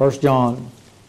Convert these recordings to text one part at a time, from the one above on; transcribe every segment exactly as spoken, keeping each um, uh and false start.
First John.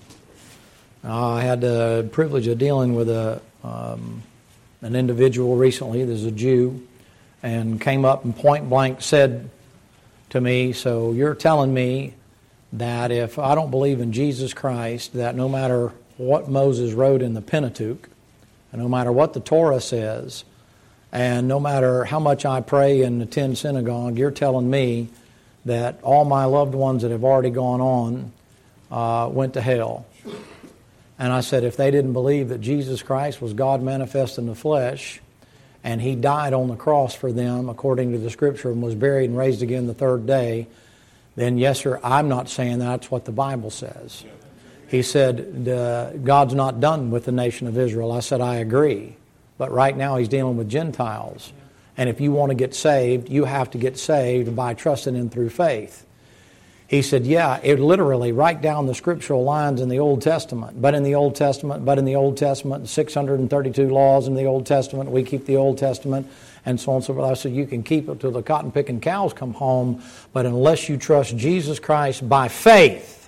Uh, I had the privilege of dealing with a um, an individual recently. There's a Jew, and came up and point blank said to me, "So you're telling me that if I don't believe in Jesus Christ, that no matter what Moses wrote in the Pentateuch, and no matter what the Torah says, and no matter how much I pray and attend synagogue, you're telling me that all my loved ones that have already gone on uh, went to hell." And I said, if they didn't believe that Jesus Christ was God manifest in the flesh, and He died on the cross for them according to the Scripture, and was buried and raised again the third day, then yes, sir, I'm not saying that's what the Bible says. He said, God's not done with the nation of Israel. I said, I agree. But right now He's dealing with Gentiles. And if you want to get saved, you have to get saved by trusting Him through faith. He said, yeah, it literally, right down the scriptural lines in the Old Testament. But in the Old Testament, but in the Old Testament, six hundred thirty-two laws in the Old Testament, we keep the Old Testament, and so on and so forth. I said, you can keep it till the cotton-picking cows come home, but unless you trust Jesus Christ by faith,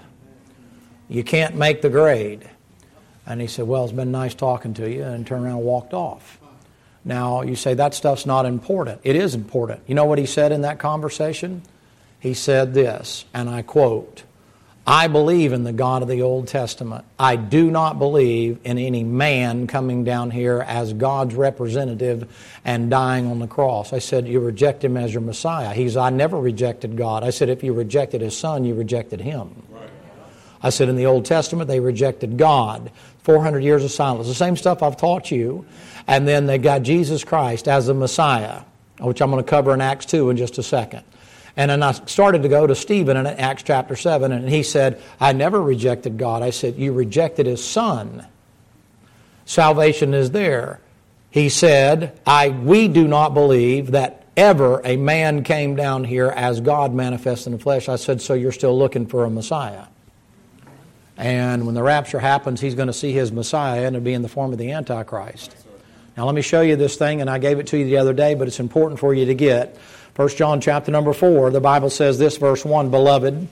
you can't make the grade. And he said, well, it's been nice talking to you, and turned around and walked off. Now, you say that stuff's not important. It is important. You know what he said in that conversation? He said this, and I quote, I believe in the God of the Old Testament. I do not believe in any man coming down here as God's representative and dying on the cross. I said, you reject Him as your Messiah. He said, I never rejected God. I said, if you rejected His Son, you rejected Him. Right. I said, in the Old Testament, they rejected God. four hundred years of silence. The same stuff I've taught you. And then they got Jesus Christ as the Messiah, which I'm going to cover in Acts two in just a second. And then I started to go to Stephen in Acts chapter seven, and he said, I never rejected God. I said, you rejected His Son. Salvation is there. He said, I we do not believe that ever a man came down here as God manifest in the flesh. I said, so you're still looking for a Messiah. And when the rapture happens, He's going to see His Messiah, and it'll be in the form of the Antichrist. Now let me show you this thing, and I gave it to you the other day, but it's important for you to get. First John chapter number four, the Bible says this, verse one, Beloved.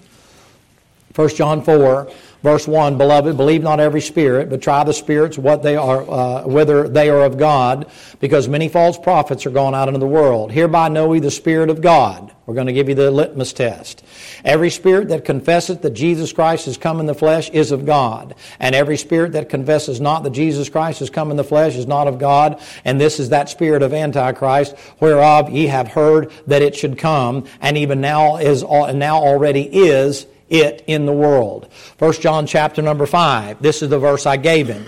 First John four, verse one, Beloved, believe not every spirit, but try the spirits what they are, uh, whether they are of God, because many false prophets are gone out into the world. Hereby know we the Spirit of God. We're going to give you the litmus test. Every spirit that confesseth that Jesus Christ is come in the flesh is of God. And every spirit that confesses not that Jesus Christ is come in the flesh is not of God. And this is that spirit of Antichrist, whereof ye have heard that it should come, and even now is now already is it in the world. First John chapter number five. This is the verse I gave him.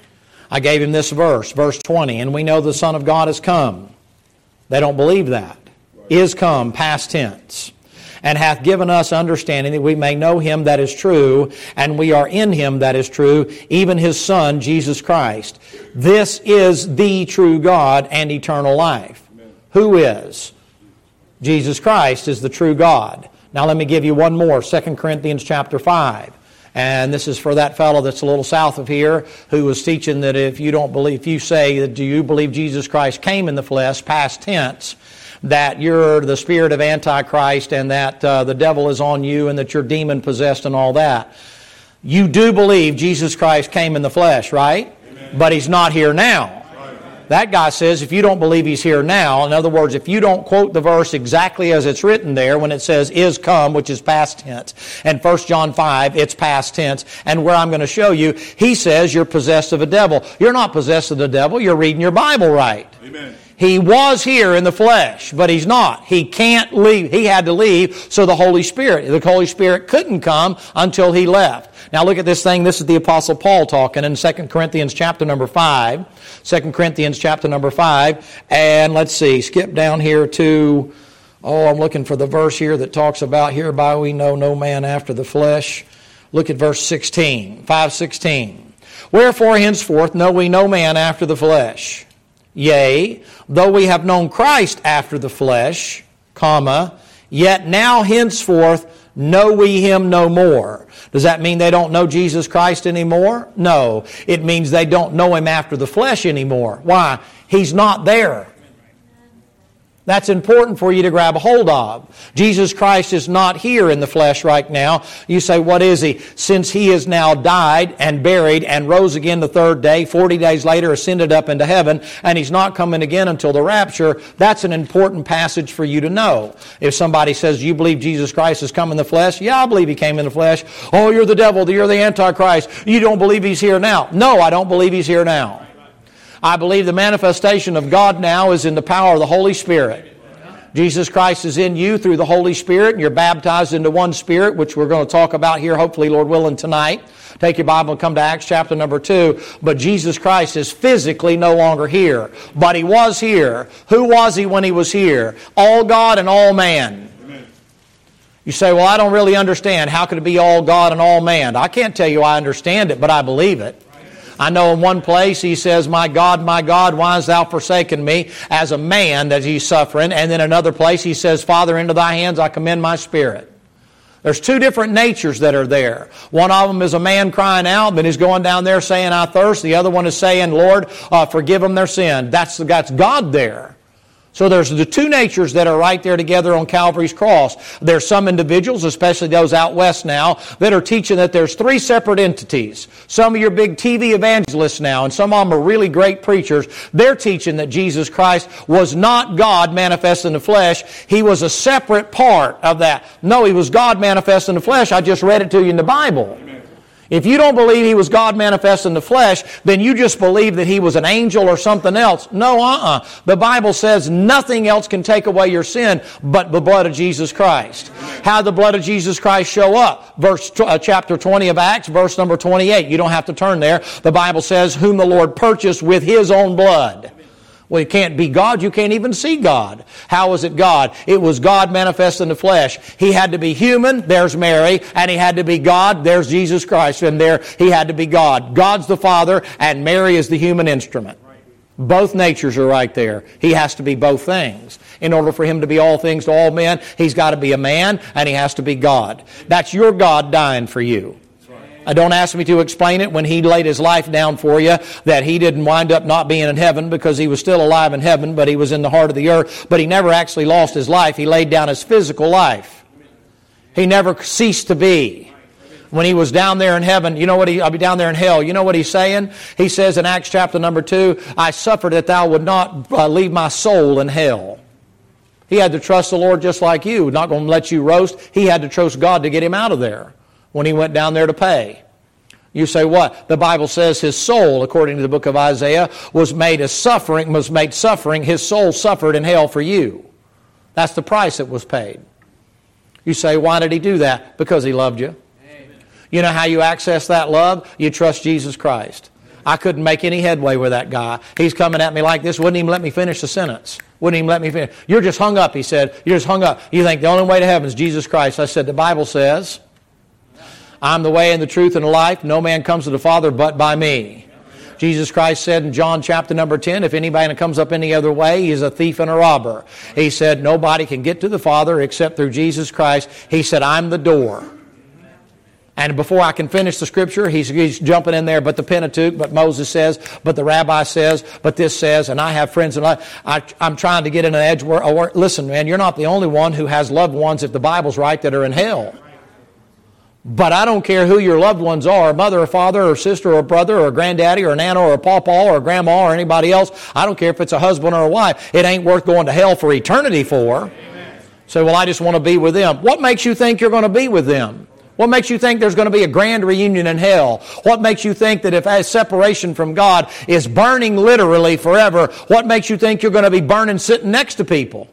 I gave him this verse, verse twenty. And we know the Son of God has come. They don't believe that. Is come, past tense. And hath given us understanding that we may know Him that is true, and we are in Him that is true, even His Son, Jesus Christ. This is the true God and eternal life. Amen. Who is? Jesus Christ is the true God. Now let me give you one more, Second Corinthians chapter five. And this is for that fellow that's a little south of here who was teaching that if you don't believe, if you say that do you believe Jesus Christ came in the flesh, past tense, that you're the spirit of Antichrist and that uh, the devil is on you and that you're demon-possessed and all that. You do believe Jesus Christ came in the flesh, right? Amen. But He's not here now. Right. That guy says if you don't believe He's here now, in other words, if you don't quote the verse exactly as it's written there when it says is come, which is past tense, and First John five, it's past tense, and where I'm going to show you, he says you're possessed of a devil. You're not possessed of the devil, you're reading your Bible right. Amen. He was here in the flesh, but He's not. He can't leave. He had to leave, so the Holy Spirit, the Holy Spirit couldn't come until He left. Now look at this thing. This is the Apostle Paul talking in Second Corinthians chapter number five. Second Corinthians chapter number five. And let's see, skip down here to, oh, I'm looking for the verse here that talks about hereby we know no man after the flesh. Look at verse sixteen, five sixteen. Wherefore henceforth know we no man after the flesh. Yea, though we have known Christ after the flesh, comma, yet now henceforth know we Him no more. Does that mean they don't know Jesus Christ anymore? No. It means they don't know Him after the flesh anymore. Why? He's not there. That's important for you to grab a hold of. Jesus Christ is not here in the flesh right now. You say, what is He? Since He has now died and buried and rose again the third day, forty days later ascended up into heaven, and He's not coming again until the rapture, that's an important passage for you to know. If somebody says, you believe Jesus Christ has come in the flesh? Yeah, I believe He came in the flesh. Oh, you're the devil, you're the Antichrist. You don't believe He's here now. No, I don't believe He's here now. I believe the manifestation of God now is in the power of the Holy Spirit. Jesus Christ is in you through the Holy Spirit, and you're baptized into one Spirit, which we're going to talk about here, hopefully, Lord willing, tonight. Take your Bible and come to Acts chapter number two. But Jesus Christ is physically no longer here. But He was here. Who was He when He was here? All God and all man. Amen. You say, well, I don't really understand. How could it be all God and all man? I can't tell you I understand it, but I believe it. I know in one place He says, my God, my God, why hast thou forsaken me? As a man that He's suffering. And then another place He says, Father, into thy hands I commend my spirit. There's two different natures that are there. One of them is a man crying out, and he's going down there saying, I thirst. The other one is saying, Lord, uh, forgive them their sin. That's, that's God there. So there's the two natures that are right there together on Calvary's cross. There's some individuals, especially those out west now, that are teaching that there's three separate entities. Some of your big T V evangelists now, and some of them are really great preachers, they're teaching that Jesus Christ was not God manifest in the flesh. He was a separate part of that. No, He was God manifest in the flesh. I just read it to you in the Bible. If you don't believe He was God manifest in the flesh, then you just believe that He was an angel or something else. No, uh-uh. The Bible says nothing else can take away your sin but the blood of Jesus Christ. How did the blood of Jesus Christ show up? Verse uh, chapter twenty of Acts, verse number twenty-eight. You don't have to turn there. The Bible says, whom the Lord purchased with His own blood. Well, you can't be God. You can't even see God. How was it God? It was God manifest in the flesh. He had to be human. There's Mary. And He had to be God. There's Jesus Christ. And there He had to be God. God's the Father, and Mary is the human instrument. Both natures are right there. He has to be both things. In order for Him to be all things to all men, He's got to be a man, and He has to be God. That's your God dying for you. Uh, don't ask me to explain it when He laid His life down for you, that He didn't wind up not being in heaven because He was still alive in heaven, but He was in the heart of the earth. But He never actually lost His life. He laid down His physical life. He never ceased to be. When He was down there in heaven, you know what He, I'll be down there in hell. You know what He's saying? He says in Acts chapter number two, I suffered that thou would not uh, leave my soul in hell. He had to trust the Lord just like you. Not going to let you roast. He had to trust God to get him out of there when he went down there to pay. You say what? The Bible says His soul, according to the book of Isaiah, was made as suffering, was made suffering. His soul suffered in hell for you. That's the price that was paid. You say, why did He do that? Because He loved you. Amen. You know how you access that love? You trust Jesus Christ. I couldn't make any headway with that guy. He's coming at me like this, wouldn't even let me finish the sentence. Wouldn't even let me finish. You're just hung up, he said. You're just hung up. You think the only way to heaven is Jesus Christ. I said, the Bible says, I'm the way and the truth and the life. No man comes to the Father but by me. Jesus Christ said in John chapter number ten, if anybody comes up any other way, he is a thief and a robber. He said, nobody can get to the Father except through Jesus Christ. He said, I'm the door. And before I can finish the scripture, he's, he's jumping in there, but the Pentateuch, but Moses says, but the rabbi says, but this says, and I have friends, and I, I, I'm trying to get in an edge where, or, listen, man, you're not the only one who has loved ones, if the Bible's right, that are in hell. But I don't care who your loved ones are, mother or father or sister or brother or granddaddy or nana or a pawpaw or a grandma or anybody else. I don't care if it's a husband or a wife. It ain't worth going to hell for eternity for. Amen. So, well, I just want to be with them. What makes you think you're going to be with them? What makes you think there's going to be a grand reunion in hell? What makes you think that if a separation from God is burning literally forever, what makes you think you're going to be burning sitting next to people?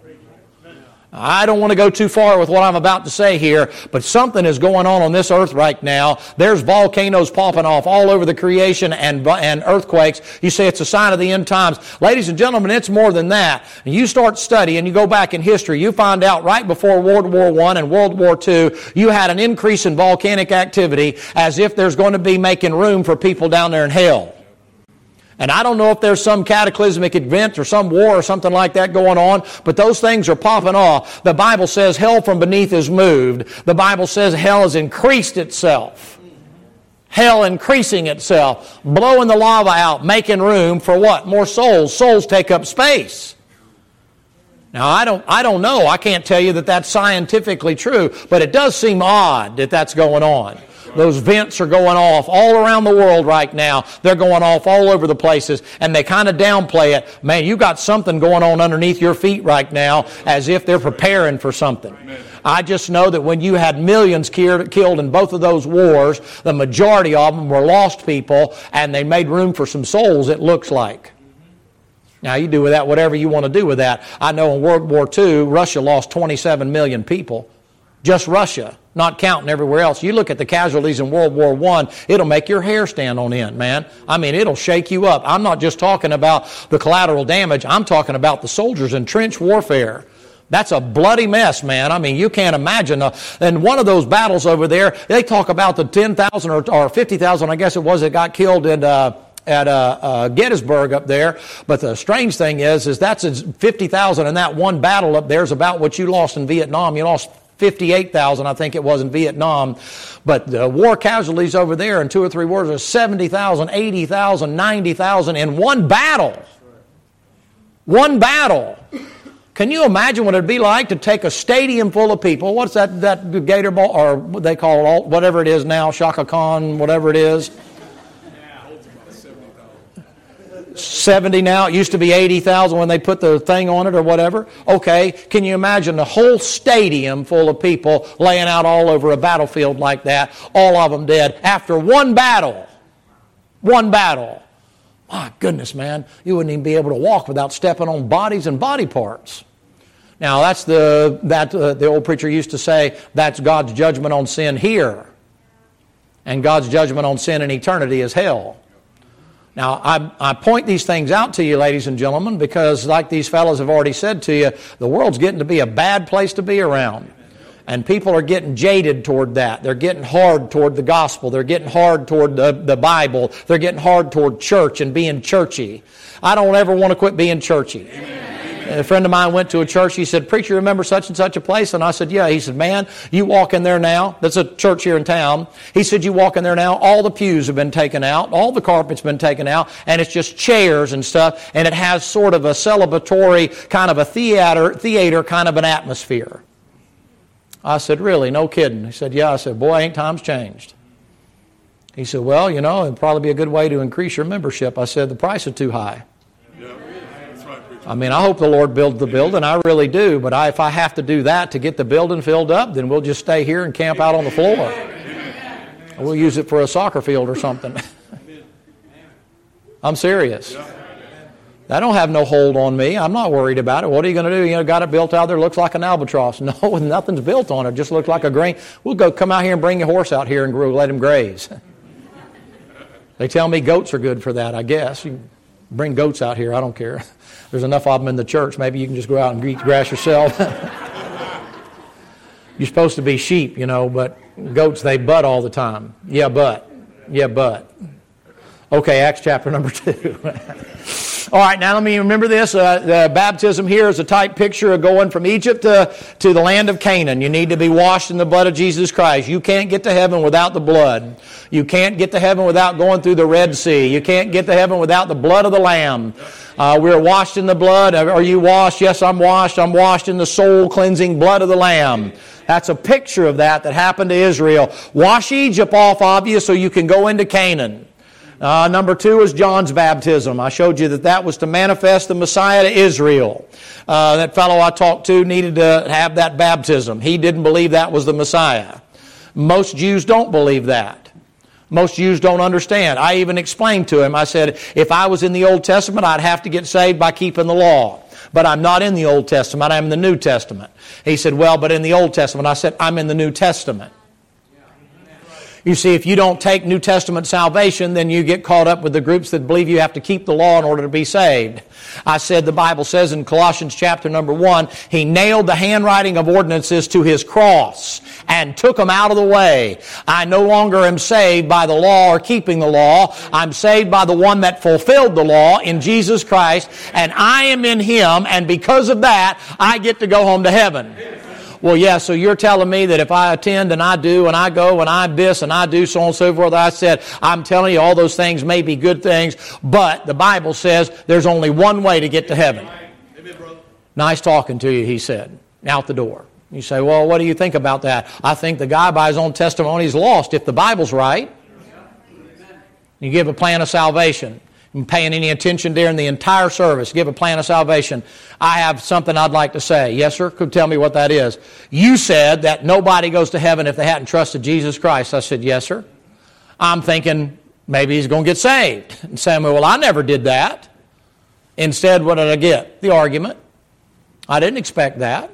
I don't want to go too far with what I'm about to say here, but something is going on on this earth right now. There's volcanoes popping off all over the creation and, and earthquakes. You say it's a sign of the end times. Ladies and gentlemen, it's more than that. And you start studying, you go back in history, you find out right before World War One and World War Two, you had an increase in volcanic activity as if there's going to be making room for people down there in hell. And I don't know if there's some cataclysmic event or some war or something like that going on, but those things are popping off. The Bible says hell from beneath is moved. The Bible says hell has increased itself. Hell increasing itself, blowing the lava out, making room for what? More souls. Souls take up space. Now, I don't, I don't know. I can't tell you that that's scientifically true, but it does seem odd that that's going on. Those vents are going off all around the world right now. They're going off all over the places, and they kind of downplay it. Man, you got something going on underneath your feet right now, as if they're preparing for something. I just know that when you had millions killed in both of those wars, the majority of them were lost people, and they made room for some souls, it looks like. Now, you do with that whatever you want to do with that. I know in World War Two, Russia lost twenty-seven million people. Just Russia, not counting everywhere else. You look at the casualties in World War One, it'll make your hair stand on end, man. I mean, it'll shake you up. I'm not just talking about the collateral damage. I'm talking about the soldiers in trench warfare. That's a bloody mess, man. I mean, you can't imagine. Uh, and one of those battles over there, they talk about the ten thousand or, or fifty thousand, I guess it was, that got killed in uh, at uh, uh, Gettysburg up there. But the strange thing is, is that's fifty thousand in that one battle up there is about what you lost in Vietnam. You lost fifty-eight thousand, I think it was, in Vietnam. But the war casualties over there in two or three wars are seventy thousand, eighty thousand, ninety thousand in one battle. One battle. Can you imagine what it'd be like to take a stadium full of people? What's that, that Gator Ball, or what they call it, all, whatever it is now, Shaka Khan, whatever it is. seventy now. It used to be eighty thousand when they put the thing on it or whatever. Okay, can you imagine the whole stadium full of people laying out all over a battlefield like that, all of them dead, after one battle? One battle. My goodness, man, you wouldn't even be able to walk without stepping on bodies and body parts. Now, that's the, that uh, the old preacher used to say, that's God's judgment on sin here. And God's judgment on sin in eternity is hell. Now, I, I point these things out to you, ladies and gentlemen, because like these fellows have already said to you, the world's getting to be a bad place to be around. And people are getting jaded toward that. They're getting hard toward the gospel. They're getting hard toward the, the Bible. They're getting hard toward church and being churchy. I don't ever want to quit being churchy. Amen. A friend of mine went to a church. He said, "Preacher, remember such and such a place?" And I said, "Yeah." He said, "Man, you walk in there now." That's a church here in town. He said, "You walk in there now, all the pews have been taken out, all the carpet's been taken out, and it's just chairs and stuff, and it has sort of a celebratory kind of a theater, theater kind of an atmosphere." I said, "Really? No kidding?" He said, "Yeah." I said, "Boy, ain't times changed." He said, "Well, you know, it'd probably be a good way to increase your membership." I said, "The price is too high." Yeah, that's right. I mean, I hope the Lord builds the building. I really do. But I, if I have to do that to get the building filled up, then we'll just stay here and camp out on the floor. We'll use it for a soccer field or something. I'm serious. That don't have no hold on me. I'm not worried about it. What are you going to do? You know, got it built out there, looks like an albatross. No, nothing's built on it. It just looks like a grain. We'll go come out here and bring your horse out here and let him graze. They tell me goats are good for that, I guess. You can bring goats out here. I don't care. There's enough of them in the church. Maybe you can just go out and eat grass yourself. You're supposed to be sheep, you know, but goats, they butt all the time. Yeah, but. Yeah, but. Okay, Acts chapter number two. All right, now let me remember this. Uh, the baptism here is a type picture of going from Egypt to, to the land of Canaan. You need to be washed in the blood of Jesus Christ. You can't get to heaven without the blood. You can't get to heaven without going through the Red Sea. You can't get to heaven without the blood of the Lamb. Uh, we're washed in the blood. Are you washed? Yes, I'm washed. I'm washed in the soul-cleansing blood of the Lamb. That's a picture of that that happened to Israel. Wash Egypt off of you so you can go into Canaan. Uh, number two is John's baptism. I showed you that that was to manifest the Messiah to Israel. Uh, that fellow I talked to needed to have that baptism. He didn't believe that was the Messiah. Most Jews don't believe that. Most Jews don't understand. I even explained to him, I said, if I was in the Old Testament, I'd have to get saved by keeping the law. But I'm not in the Old Testament, I'm in the New Testament. He said, well, but in the Old Testament. I said, I'm in the New Testament. You see, if you don't take New Testament salvation, then you get caught up with the groups that believe you have to keep the law in order to be saved. I said the Bible says in Colossians chapter number one, He nailed the handwriting of ordinances to His cross and took them out of the way. I no longer am saved by the law or keeping the law. I'm saved by the one that fulfilled the law in Jesus Christ, and I am in Him, and because of that, I get to go home to heaven. Well, yeah, so you're telling me that if I attend and I do and I go and I this and I do so on and so forth, I said, I'm telling you all those things may be good things, but the Bible says there's only one way to get to heaven. Amen, brother. Nice talking to you, he said. Out the door. You say, well, what do you think about that? I think the guy by his own testimony is lost if the Bible's right. You give a plan of salvation. And paying any attention during the entire service, give a plan of salvation. I have something I'd like to say. Yes, sir? Could tell me what that is. You said that nobody goes to heaven if they hadn't trusted Jesus Christ. I said, yes, sir. I'm thinking maybe he's going to get saved. And Samuel, well, I never did that. Instead, what did I get? The argument. I didn't expect that.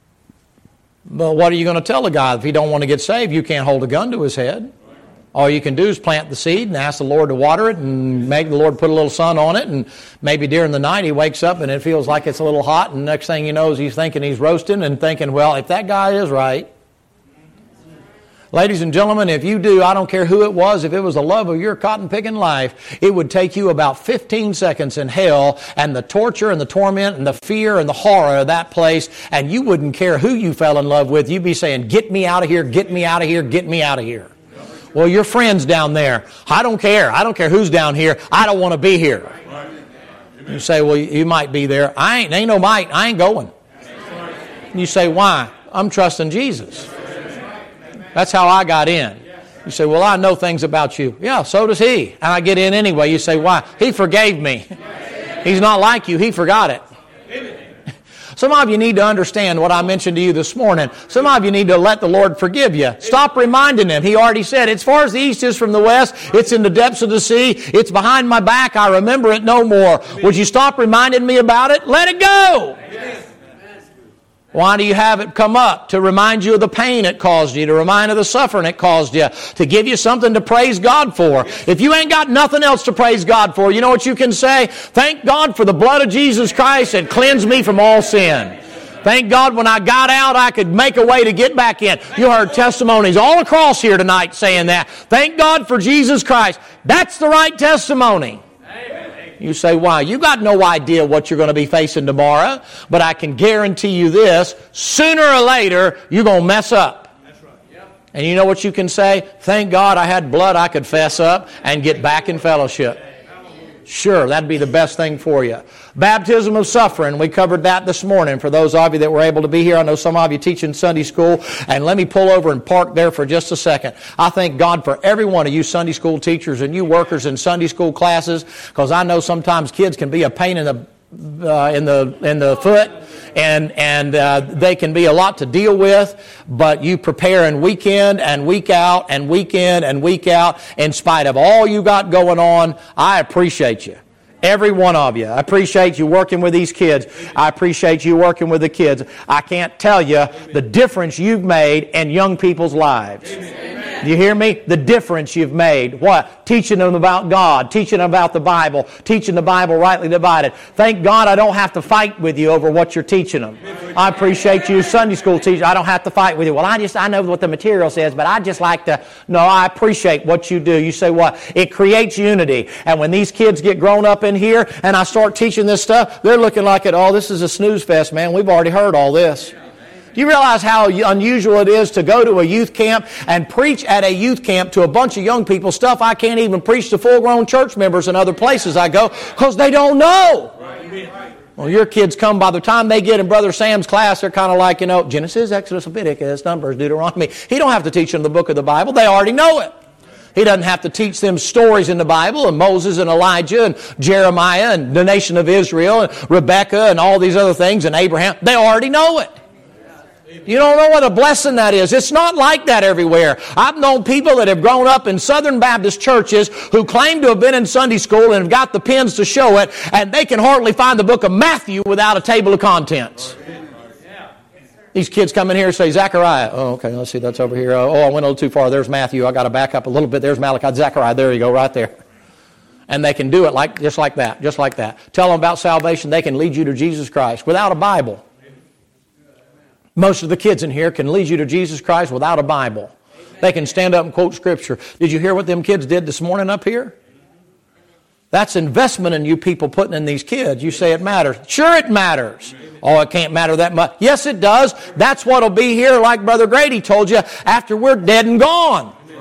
But what are you going to tell a guy if he don't want to get saved? You can't hold a gun to his head. All you can do is plant the seed and ask the Lord to water it and make the Lord put a little sun on it. And maybe during the night he wakes up and it feels like it's a little hot. And next thing you know is he's thinking he's roasting and thinking, well, if that guy is right. Ladies and gentlemen, if you do, I don't care who it was, if it was the love of your cotton-picking life, it would take you about fifteen seconds in hell and the torture and the torment and the fear and the horror of that place, and you wouldn't care who you fell in love with. You'd be saying, get me out of here, get me out of here, get me out of here. Well, your friend's down there. I don't care. I don't care who's down here. I don't want to be here. You say, well, you might be there. I ain't, ain't no might. I ain't going. You say, why? I'm trusting Jesus. That's how I got in. You say, well, I know things about you. Yeah, so does he. And I get in anyway. You say, why? He forgave me. He's not like you. He forgot it. Some of you need to understand what I mentioned to you this morning. Some of you need to let the Lord forgive you. Stop reminding Him. He already said, as far as the east is from the west, it's in the depths of the sea. It's behind my back. I remember it no more. Would you stop reminding me about it? Let it go. Why do you have it come up? To remind you of the pain it caused you, to remind you of the suffering it caused you, to give you something to praise God for. If you ain't got nothing else to praise God for, you know what you can say? Thank God for the blood of Jesus Christ that cleansed me from all sin. Thank God when I got out, I could make a way to get back in. You heard testimonies all across here tonight saying that. Thank God for Jesus Christ. That's the right testimony. You say, why? You got no idea what you're going to be facing tomorrow, but I can guarantee you this, sooner or later, you're going to mess up. That's right. Yep. And you know what you can say? Thank God I had blood I could fess up and get back in fellowship. Sure, that'd be the best thing for you. Baptism of suffering, we covered that this morning. For those of you that were able to be here, I know some of you teach in Sunday school, and let me pull over and park there for just a second. I thank God for every one of you Sunday school teachers and you workers in Sunday school classes, because I know sometimes kids can be a pain in the uh, in the in the foot, and and uh, they can be a lot to deal with. But you prepare in week in and week out and week in and week out, in spite of all you got going on. I appreciate you. Every one of you. I appreciate you working with these kids. I appreciate you working with the kids. I can't tell you the difference you've made in young people's lives. Amen. Do you hear me? The difference you've made. What? Teaching them about God, teaching them about the Bible, teaching the Bible rightly divided. Thank God I don't have to fight with you over what you're teaching them. I appreciate you, Sunday school teacher. I don't have to fight with you. Well, I just I know what the material says, but I just like to. No, I appreciate what you do. You say what? It creates unity. And when these kids get grown up in here and I start teaching this stuff, they're looking like it. Oh, this is a snooze fest, man. We've already heard all this. Do you realize how unusual it is to go to a youth camp and preach at a youth camp to a bunch of young people stuff I can't even preach to full-grown church members in other places I go because they don't know? Well, your kids come, by the time they get in Brother Sam's class, they're kind of like, you know, Genesis, Exodus, Leviticus, Numbers, Deuteronomy. He don't have to teach them the book of the Bible. They already know it. He doesn't have to teach them stories in the Bible and Moses and Elijah and Jeremiah and the nation of Israel and Rebecca and all these other things and Abraham. They already know it. You don't know what a blessing that is. It's not like that everywhere. I've known people that have grown up in Southern Baptist churches who claim to have been in Sunday school and have got the pens to show it, and they can hardly find the book of Matthew without a table of contents. These kids come in here and say, Zechariah. Oh, okay, let's see, that's over here. Oh, I went a little too far. There's Matthew. I got to back up a little bit. There's Malachi. Zechariah. There you go, right there. And they can do it like just like that, just like that. Tell them about salvation. They can lead you to Jesus Christ without a Bible. Most of the kids in here can lead you to Jesus Christ without a Bible. They can stand up and quote Scripture. Did you hear what them kids did this morning up here? That's investment in you people putting in these kids. You say it matters. Sure it matters. Oh, it can't matter that much. Yes, it does. That's what will be here, like Brother Grady told you, after we're dead and gone.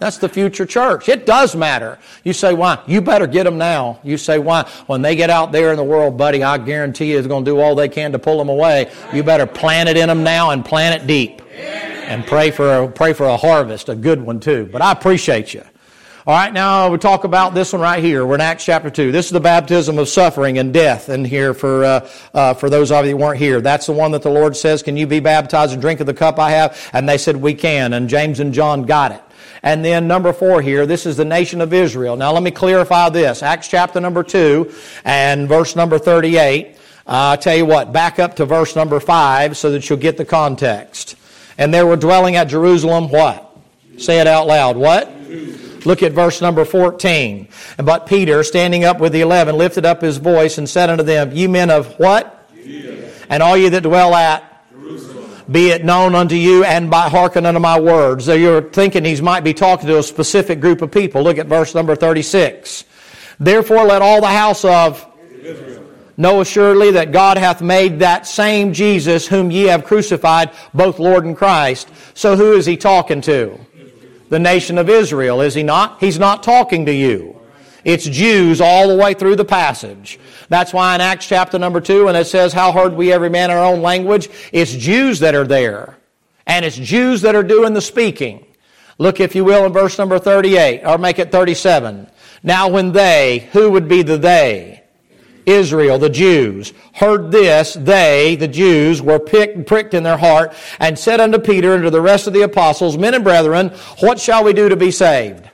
That's the future church. It does matter. You say, why? You better get them now. You say, why? When they get out there in the world, buddy, I guarantee you they're going to do all they can to pull them away. You better plant it in them now and plant it deep. And pray for a, pray for a harvest, a good one too. But I appreciate you. All right, now we talk about this one right here. We're in Acts chapter two. This is the baptism of suffering and death in here for uh, uh, for those of you who weren't here. That's the one that the Lord says, can you be baptized and drink of the cup I have? And they said, we can. And James and John got it. And then number four here, this is the nation of Israel. Now let me clarify this. Acts chapter number two and verse number thirty-eight. Uh, I'll tell you what, back up to verse number five so that you'll get the context. And there were dwelling at Jerusalem, what? Say it out loud. What? Look at verse number fourteen. But Peter, standing up with the eleven, lifted up his voice and said unto them, ye men of what? Judea. And all ye that dwell at Jerusalem. Be it known unto you, and by hearken unto my words. So you're thinking he might be talking to a specific group of people. Look at verse number thirty-six. Therefore let all the house of Israel know assuredly that God hath made that same Jesus whom ye have crucified, both Lord and Christ. So who is he talking to? The nation of Israel, is he not? He's not talking to you. It's Jews all the way through the passage. That's why in Acts chapter number two, when it says, how heard we every man in our own language, it's Jews that are there. And it's Jews that are doing the speaking. Look, if you will, in verse number thirty-eight, or make it thirty-seven. Now when they, who would be the they? Israel, the Jews, heard this, they, the Jews, were picked, pricked in their heart, and said unto Peter and to the rest of the apostles, men and brethren, what shall we do to be saved?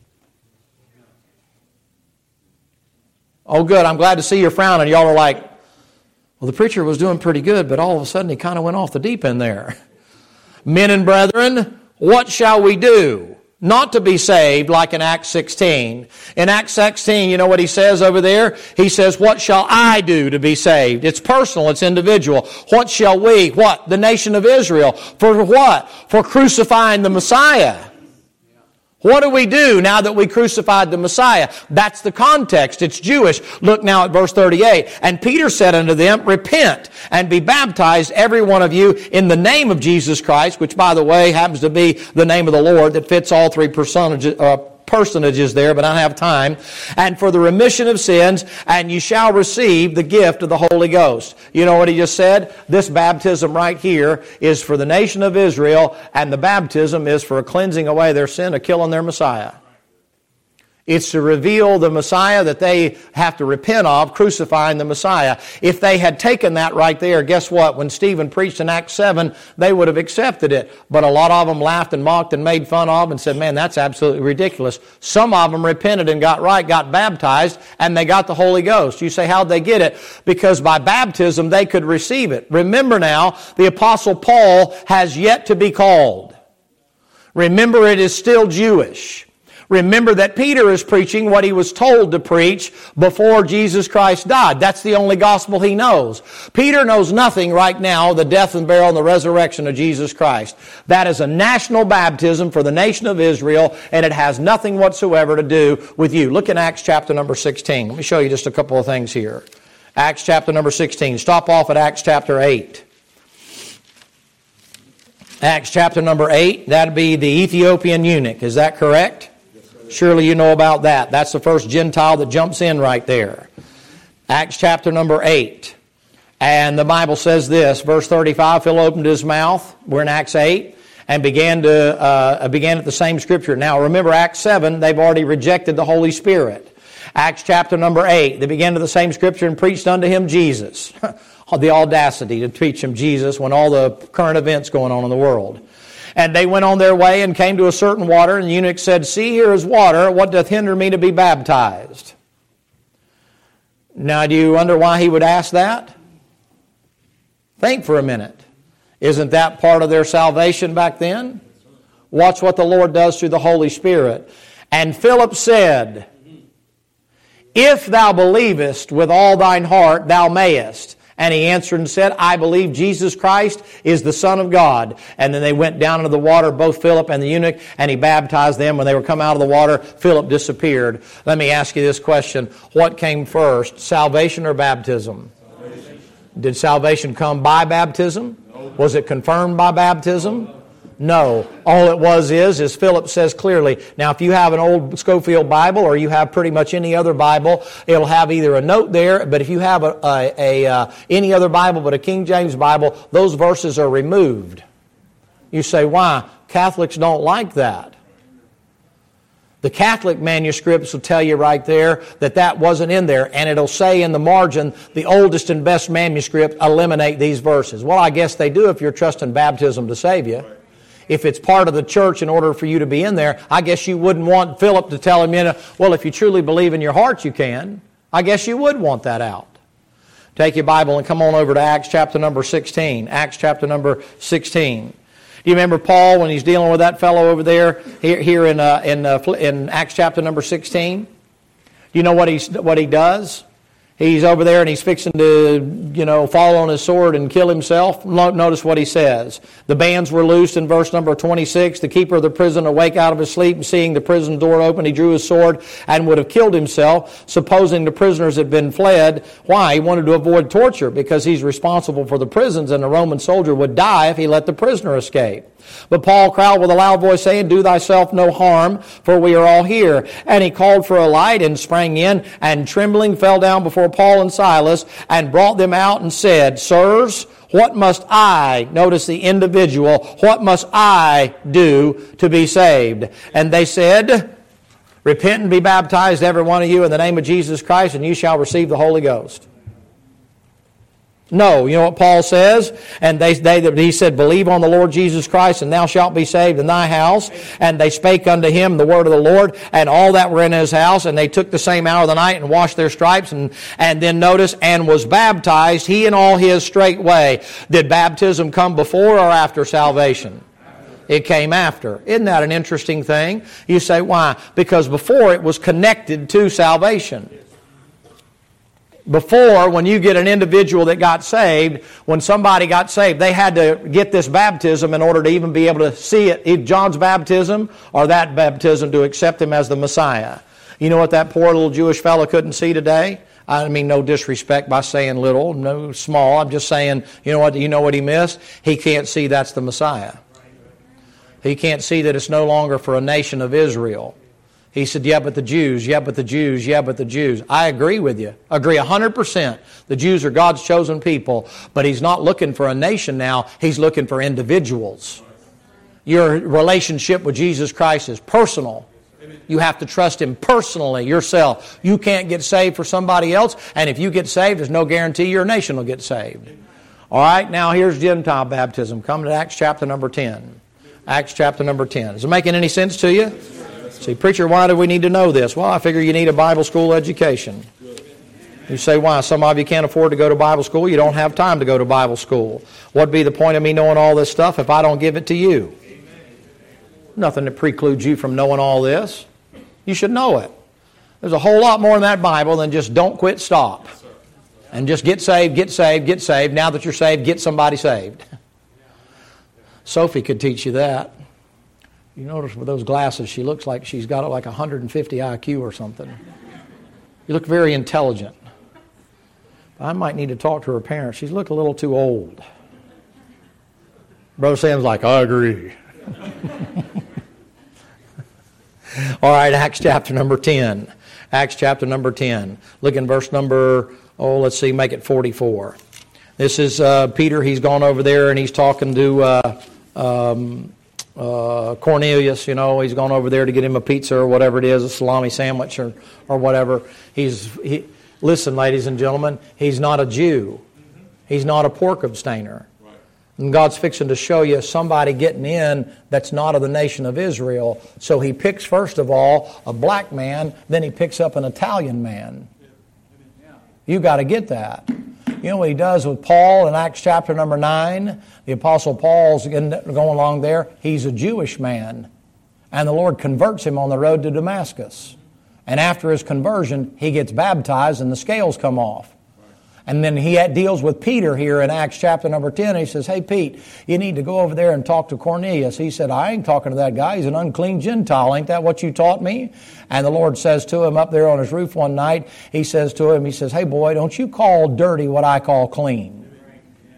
Oh, good, I'm glad to see you're frowning. Y'all are like, well, the preacher was doing pretty good, but all of a sudden he kind of went off the deep end there. Men and brethren, what shall we do? Not to be saved like in Acts sixteen. In Acts sixteen, you know what he says over there? He says, what shall I do to be saved? It's personal, it's individual. What shall we? What? The nation of Israel. For what? For crucifying the Messiah. What do we do now that we crucified the Messiah? That's the context. It's Jewish. Look now at verse thirty-eight. And Peter said unto them, repent and be baptized, every one of you, in the name of Jesus Christ, which, by the way, happens to be the name of the Lord that fits all three personages, uh, personages there, but I don't have time. And for the remission of sins, and you shall receive the gift of the Holy Ghost. You know what he just said? This baptism right here is for the nation of Israel, and the baptism is for cleansing away their sin of killing their Messiah. It's to reveal the Messiah that they have to repent of, crucifying the Messiah. If they had taken that right there, guess what? When Stephen preached in Acts seven, they would have accepted it. But a lot of them laughed and mocked and made fun of and said, man, that's absolutely ridiculous. Some of them repented and got right, got baptized, and they got the Holy Ghost. You say, how'd they get it? Because by baptism, they could receive it. Remember now, the Apostle Paul has yet to be called. Remember, it is still Jewish. Remember that Peter is preaching what he was told to preach before Jesus Christ died. That's the only gospel he knows. Peter knows nothing right now, the death and burial and the resurrection of Jesus Christ. That is a national baptism for the nation of Israel, and it has nothing whatsoever to do with you. Look in Acts chapter number sixteen. Let me show you just a couple of things here. Acts chapter number sixteen. Stop off at Acts chapter eight. Acts chapter number eight, that'd be the Ethiopian eunuch. Is that correct? Surely you know about that. That's the first Gentile that jumps in right there. Acts chapter number eight. And the Bible says this, verse thirty-five, Philip opened his mouth, we're in Acts eight, and began to uh, began at the same scripture. Now remember Acts seven, they've already rejected the Holy Spirit. Acts chapter number eight, they began to the same scripture and preached unto him Jesus. The audacity to preach him Jesus when all the current events going on in the world. And they went on their way and came to a certain water, and the eunuch said, see, here is water. What doth hinder me to be baptized? Now, do you wonder why he would ask that? Think for a minute. Isn't that part of their salvation back then? Watch what the Lord does through the Holy Spirit. And Philip said, if thou believest with all thine heart, thou mayest. And he answered and said, I believe Jesus Christ is the Son of God. And then they went down into the water, both Philip and the eunuch, and he baptized them. When they were come out of the water, Philip disappeared. Let me ask you this question. What came first, salvation or baptism? Salvation. Did salvation come by baptism? No. Was it confirmed by baptism? No. No. All it was is, as Philip says clearly, now if you have an old Scofield Bible or you have pretty much any other Bible, it'll have either a note there, but if you have a, a, a uh, any other Bible but a King James Bible, those verses are removed. You say, why? Catholics don't like that. The Catholic manuscripts will tell you right there that that wasn't in there, and it'll say in the margin, the oldest and best manuscript eliminate these verses. Well, I guess they do if you're trusting baptism to save you. If it's part of the church in order for you to be in there, I guess you wouldn't want Philip to tell him, you know, well, if you truly believe in your heart, you can. I guess you would want that out. Take your Bible and come on over to Acts chapter number sixteen. Acts chapter number sixteen. Do you remember Paul when he's dealing with that fellow over there here, here in uh, in uh, in Acts chapter number sixteen? Do you know what he's what he does? He's over there and he's fixing to, you know, fall on his sword and kill himself. Notice what he says. The bands were loosed in verse number twenty-six. The keeper of the prison awake out of his sleep and seeing the prison door open, he drew his sword and would have killed himself, supposing the prisoners had been fled. Why? He wanted to avoid torture because he's responsible for the prisons, and a Roman soldier would die if he let the prisoner escape. But Paul cried with a loud voice, saying, do thyself no harm, for we are all here. And he called for a light and sprang in, and trembling fell down before Paul and Silas, and brought them out and said, sirs, what must I, notice the individual, what must I do to be saved? And they said, repent and be baptized, every one of you, in the name of Jesus Christ, and you shall receive the Holy Ghost. No, you know what Paul says? And they, they, he said, believe on the Lord Jesus Christ, and thou shalt be saved in thy house. And they spake unto him the word of the Lord, and all that were in his house. And they took the same hour of the night and washed their stripes. And, and then notice, and was baptized, he and all his straightway. Did baptism come before or after salvation? It came after. Isn't that an interesting thing? You say, why? Because before it was connected to salvation. Before, when you get an individual that got saved, when somebody got saved, they had to get this baptism in order to even be able to see it, either John's baptism or that baptism, to accept him as the Messiah. You know what that poor little Jewish fellow couldn't see today? I mean, no disrespect by saying little, no small. I'm just saying, you know what, you know what he missed? He can't see that's the Messiah. He can't see that it's no longer for a nation of Israel. He said, yeah, but the Jews, yeah, but the Jews, yeah, but the Jews. I agree with you. Agree one hundred percent. The Jews are God's chosen people, but He's not looking for a nation now. He's looking for individuals. Your relationship with Jesus Christ is personal. You have to trust Him personally, yourself. You can't get saved for somebody else, and if you get saved, there's no guarantee your nation will get saved. All right, now here's Gentile baptism. Come to Acts chapter number ten. Acts chapter number ten. Is it making any sense to you? See, preacher, why do we need to know this? Well, I figure you need a Bible school education. You say, why? Some of you can't afford to go to Bible school. You don't have time to go to Bible school. What'd be the point of me knowing all this stuff if I don't give it to you? Nothing that precludes you from knowing all this. You should know it. There's a whole lot more in that Bible than just don't quit, stop. And just get saved, get saved, get saved. Now that you're saved, get somebody saved. Sophie could teach you that. You notice with those glasses, she looks like she's got like one hundred fifty I Q or something. You look very intelligent. I might need to talk to her parents. She's looked a little too old. Brother Sam's like, I agree. All right, Acts chapter number ten. Acts chapter number ten. Look in verse number, oh, let's see, make it forty-four. This is uh, Peter. He's gone over there and he's talking to uh, um, uh, Cornelius. You know, he's gone over there to get him a pizza or whatever it is, a salami sandwich or, or whatever. He's he, listen, ladies and gentlemen, he's not a Jew. He's not a pork abstainer. And God's fixing to show you somebody getting in that's not of the nation of Israel. So He picks, first of all, a black man, then He picks up an Italian man. You got to get that. You know what He does with Paul in Acts chapter number nine? The Apostle Paul's going along there. He's a Jewish man. And the Lord converts him on the road to Damascus. And after his conversion, he gets baptized and the scales come off. And then he deals with Peter here in Acts chapter number ten. He says, hey, Pete, you need to go over there and talk to Cornelius. He said, I ain't talking to that guy. He's an unclean Gentile. Ain't that what you taught me? And the Lord says to him up there on his roof one night, He says to him, He says, hey, boy, don't you call dirty what I call clean.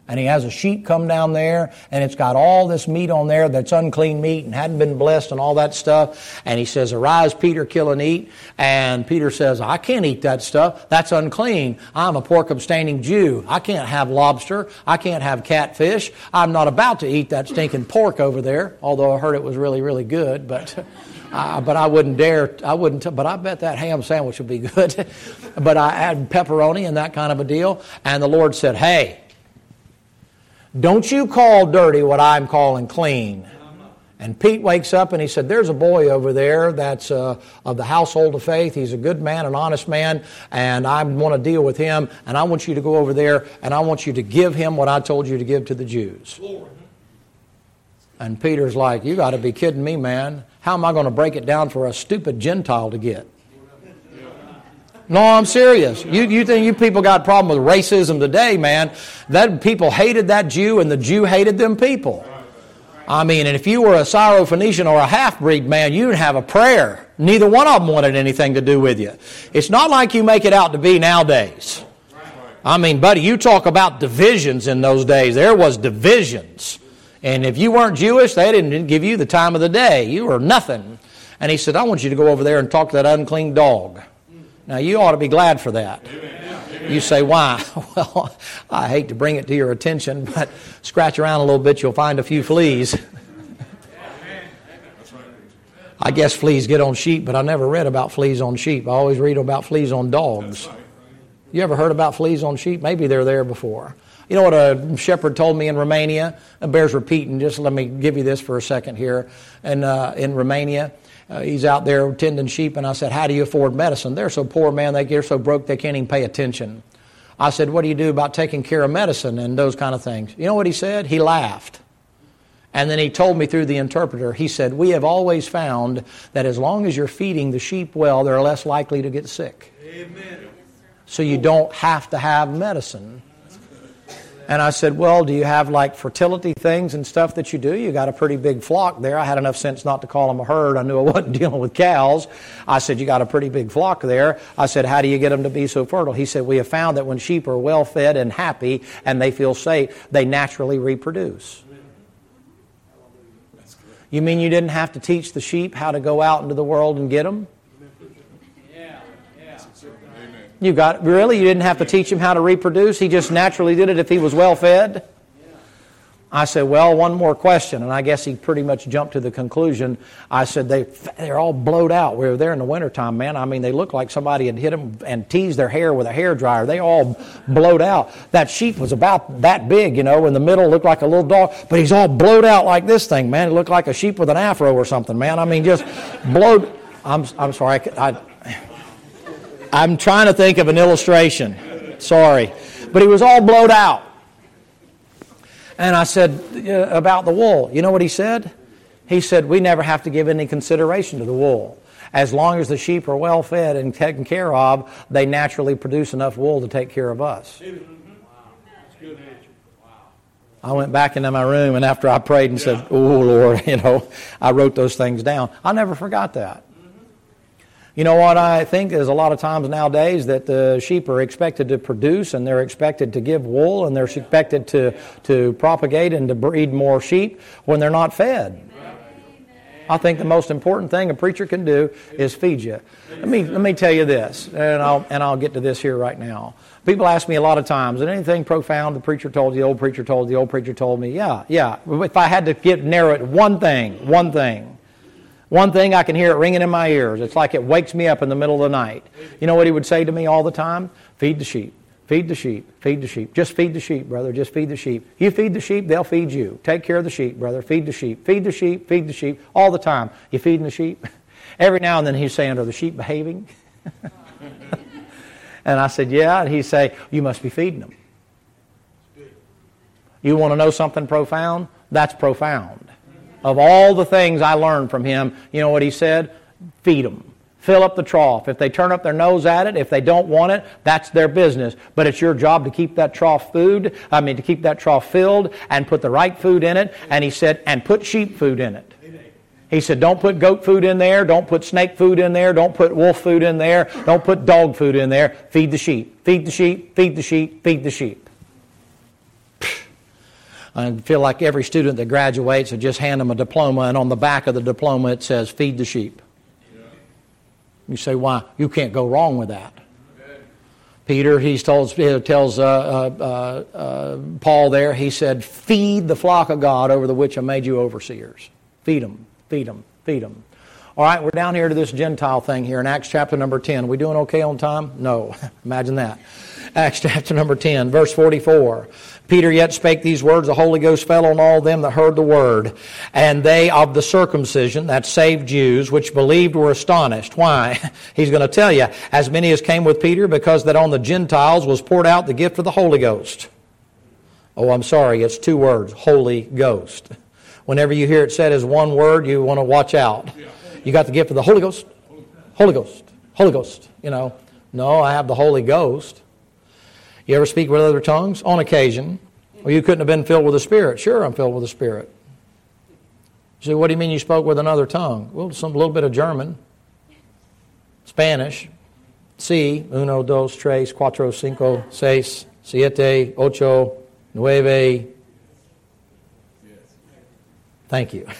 And he has a sheep come down there, and it's got all this meat on there that's unclean meat and hadn't been blessed and all that stuff. And he says, arise, Peter, kill and eat. And Peter says, I can't eat that stuff. That's unclean. I'm a pork-abstaining Jew. I can't have lobster. I can't have catfish. I'm not about to eat that stinking pork over there, although I heard it was really, really good. But uh, but I wouldn't dare, I wouldn't, t- but I bet that ham sandwich would be good. But I had pepperoni and that kind of a deal. And the Lord said, hey, don't you call dirty what I'm calling clean. And Pete wakes up and he said, there's a boy over there that's uh, of the household of faith. He's a good man, an honest man, and I want to deal with him. And I want you to go over there and I want you to give him what I told you to give to the Jews. And Peter's like, you got to be kidding me, man. How am I going to break it down for a stupid Gentile to get? No, I'm serious. You you think you people got a problem with racism today, man? That people hated that Jew and the Jew hated them people. I mean, and if you were a Syro-Phoenician or a half-breed, man, you'd have a prayer. Neither one of them wanted anything to do with you. It's not like you make it out to be nowadays. I mean, buddy, you talk about divisions in those days. There was divisions. And if you weren't Jewish, they didn't give you the time of the day. You were nothing. And he said, I want you to go over there and talk to that unclean dog. Now, you ought to be glad for that. Amen. You say, why? Well, I hate to bring it to your attention, but scratch around a little bit, you'll find a few fleas. I guess fleas get on sheep, but I never read about fleas on sheep. I always read about fleas on dogs. You ever heard about fleas on sheep? Maybe they're there before. You know what a shepherd told me in Romania? It bears repeating. Just let me give you this for a second here. And uh, in Romania, Uh, he's out there tending sheep, and I said, how do you afford medicine? They're so poor, man, they get so broke they can't even pay attention. I said, what do you do about taking care of medicine and those kind of things? You know what he said? He laughed. And then he told me through the interpreter, he said, we have always found that as long as you're feeding the sheep well, they're less likely to get sick. Amen. So you don't have to have medicine. And I said, well, do you have like fertility things and stuff that you do? You got a pretty big flock there. I had enough sense not to call them a herd. I knew I wasn't dealing with cows. I said, you got a pretty big flock there. I said, how do you get them to be so fertile? He said, we have found that when sheep are well fed and happy and they feel safe, they naturally reproduce. You mean you didn't have to teach the sheep how to go out into the world and get them? You got really? You didn't have to teach him how to reproduce? He just naturally did it if he was well fed? I said, well, one more question. And I guess he pretty much jumped to the conclusion. I said, they, they're all blowed out. We were there in the wintertime, man. I mean, they look like somebody had hit them and teased their hair with a hairdryer. They all blowed out. That sheep was about that big, you know, in the middle, looked like a little dog. But he's all blowed out like this thing, man. It looked like a sheep with an afro or something, man. I mean, just blowed. I'm, I'm sorry. I, I I'm trying to think of an illustration. Sorry. But he was all blowed out. And I said, uh, about the wool. You know what he said? He said, we never have to give any consideration to the wool. As long as the sheep are well fed and taken care of, they naturally produce enough wool to take care of us. I went back into my room, and after I prayed and said, oh, Lord, you know, I wrote those things down. I never forgot that. You know what I think is a lot of times nowadays that the sheep are expected to produce and they're expected to give wool and they're expected to, to propagate and to breed more sheep when they're not fed. I think the most important thing a preacher can do is feed you. Let me let me tell you this, and I'll and I'll get to this here right now. People ask me a lot of times, is anything profound the preacher told you, the old preacher told you, the old preacher told me? Yeah, yeah. If I had to get narrow it, one thing, one thing. One thing, I can hear it ringing in my ears. It's like it wakes me up in the middle of the night. You know what he would say to me all the time? Feed the sheep. Feed the sheep. Feed the sheep. Just feed the sheep, brother. Just feed the sheep. You feed the sheep, they'll feed you. Take care of the sheep, brother. Feed the sheep. Feed the sheep. Feed the sheep. All the time. You feeding the sheep? Every now and then he's saying, are the sheep behaving? And I said, yeah. And he'd say, you must be feeding them. You want to know something profound? That's profound. Of all the things I learned from him, you know what he said? Feed them. Fill up the trough. If they turn up their nose at it, if they don't want it, that's their business. But it's your job to keep that trough food, I mean to keep that trough filled and put the right food in it. And he said, and put sheep food in it. He said, don't put goat food in there, don't put snake food in there, don't put wolf food in there, don't put dog food in there. Feed the sheep. Feed the sheep, feed the sheep, feed the sheep. I feel like every student that graduates, I just hand them a diploma, and on the back of the diploma it says, feed the sheep. Yeah. You say, why? You can't go wrong with that. Okay. Peter, he tells, he tells uh, uh, uh, Paul there, he said, feed the flock of God over the which I made you overseers. Feed them, feed them, feed them. All right, we're down here to this Gentile thing here in Acts chapter number ten. Are we doing okay on time? No. Imagine that. Acts chapter number ten, verse forty-four. Peter yet spake these words, the Holy Ghost fell on all them that heard the word. And they of the circumcision, that saved Jews, which believed were astonished. Why? He's going to tell you, as many as came with Peter, because that on the Gentiles was poured out the gift of the Holy Ghost. Oh, I'm sorry, it's two words, Holy Ghost. Whenever you hear it said as one word, you want to watch out. You got the gift of the Holy Ghost, Holy Ghost, Holy Ghost. You know, no, I have the Holy Ghost. You ever speak with other tongues? On occasion. Well, you couldn't have been filled with the Spirit. Sure, I'm filled with the Spirit. You say, what do you mean you spoke with another tongue? Well, some little bit of German, Spanish, si, uno, dos, tres, cuatro, cinco, seis, siete, ocho, nueve. Thank you.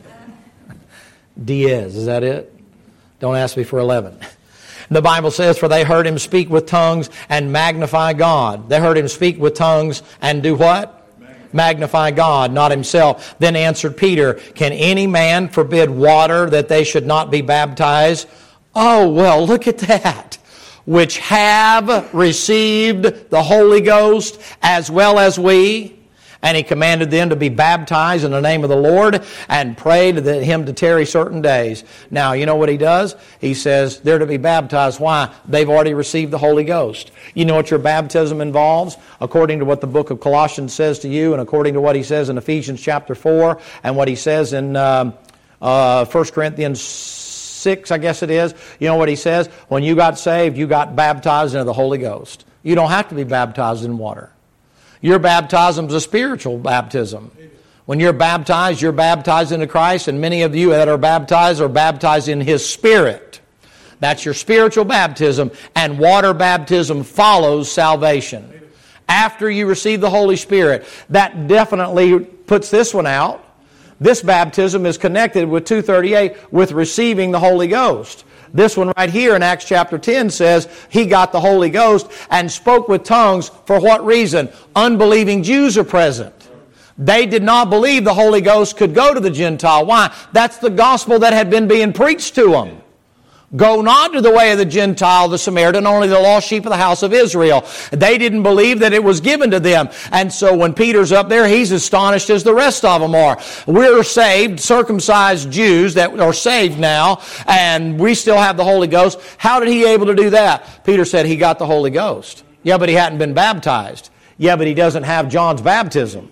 Diez, is that it? Don't ask me for eleven. The Bible says, for they heard him speak with tongues and magnify God. They heard him speak with tongues and do what? Magnify, magnify God, not himself. Then answered Peter, can any man forbid water that they should not be baptized? Oh, well, look at that. Which have received the Holy Ghost as well as we. And he commanded them to be baptized in the name of the Lord and prayed that him to tarry certain days. Now, you know what he does? He says they're to be baptized. Why? They've already received the Holy Ghost. You know what your baptism involves? According to what the book of Colossians says to you, and according to what he says in Ephesians chapter four, and what he says in um, uh, First Corinthians six, I guess it is. You know what he says? When you got saved, you got baptized into the Holy Ghost. You don't have to be baptized in water. Your baptism is a spiritual baptism. When you're baptized, you're baptized into Christ, and many of you that are baptized are baptized in His Spirit. That's your spiritual baptism, and water baptism follows salvation. After you receive the Holy Spirit, that definitely puts this one out. This baptism is connected with two thirty-eight with receiving the Holy Ghost. This one right here in Acts chapter ten says he got the Holy Ghost and spoke with tongues. For what reason? Unbelieving Jews are present. They did not believe the Holy Ghost could go to the Gentile. Why? That's the gospel that had been being preached to them. Go not to the way of the Gentile, the Samaritan, only the lost sheep of the house of Israel. They didn't believe that it was given to them. And so when Peter's up there, he's astonished as the rest of them are. We're saved, circumcised Jews that are saved now, and we still have the Holy Ghost. How did he able to do that? Peter said he got the Holy Ghost. Yeah, but he hadn't been baptized. Yeah, but he doesn't have John's baptism.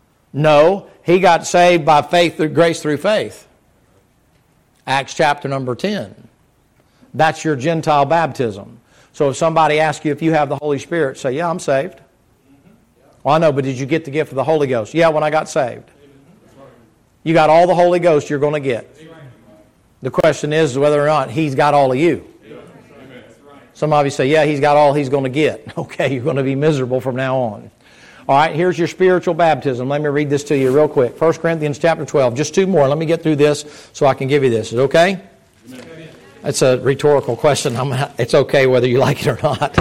No, he got saved by faith through grace through faith. Acts chapter number ten. That's your Gentile baptism. So if somebody asks you if you have the Holy Spirit, say, yeah, I'm saved. Well, I know, but did you get the gift of the Holy Ghost? Yeah, when I got saved. You got all the Holy Ghost you're going to get. The question is whether or not He's got all of you. Some of you say, yeah, He's got all He's going to get. Okay, you're going to be miserable from now on. All right, here's your spiritual baptism. Let me read this to you real quick. First Corinthians chapter twelve. Just two more. Let me get through this so I can give you this. Is it okay? That's a rhetorical question. I'm, it's okay whether you like it or not.